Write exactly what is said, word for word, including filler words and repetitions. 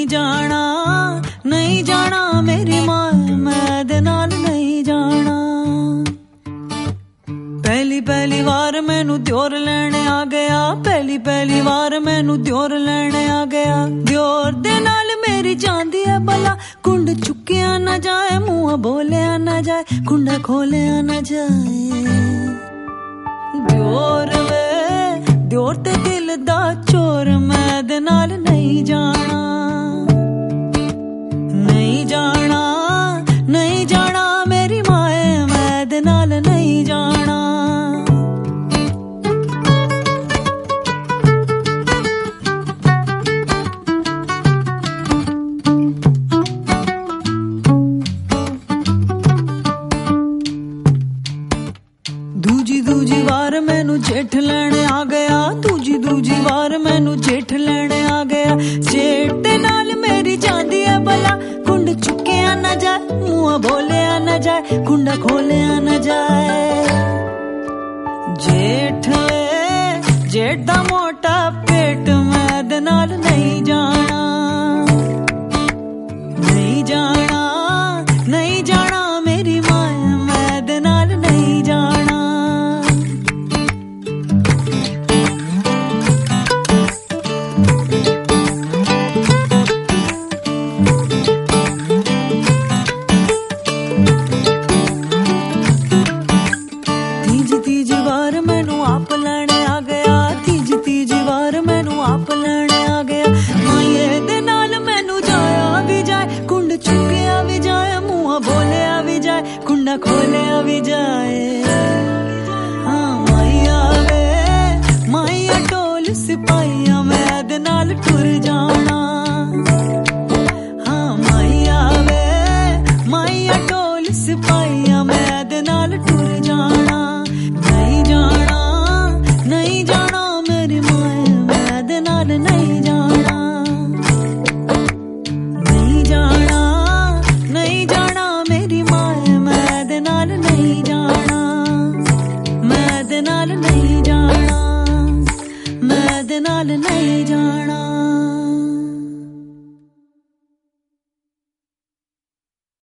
जाना नहीं जाना मेरी मां मैं दे नाल नहीं जाना पहली पहली वार मैनू दियोर लेने आ गया पहली पहली वार मैनू दियोर लेने आ गया दियोर दे नाल मेरी जांदी है भला कुंड चुकिया ना जाए मुंह बोलिया ना जाए कुंडा खोलिया ना जाए दियोर वे दियोर ते दिल दा चोर मैं दे नाल नहीं जाना नहीं जाना नहीं जाना मेरी माए मैं दे नाल नहीं जाना दूजी दूजी वार मैनू जेठ लेने आ गया दूजी दूजी वार मैनू जेठ लेने आ गया जेठ दे नाल मेरी जांदी है भला कुंड चुकिया ना जाए मुंह बोलिया ना जाए कुंडा खोलिया ना जाए जेठ जेठ दा मोटा पेट मैं दे नाल नहीं जाना नहीं जाना नहीं जाना मेरी मां मैं दे नाल नहीं जाना खोलिया भी जाए हाँ माइया वे माइया टोल सिपाही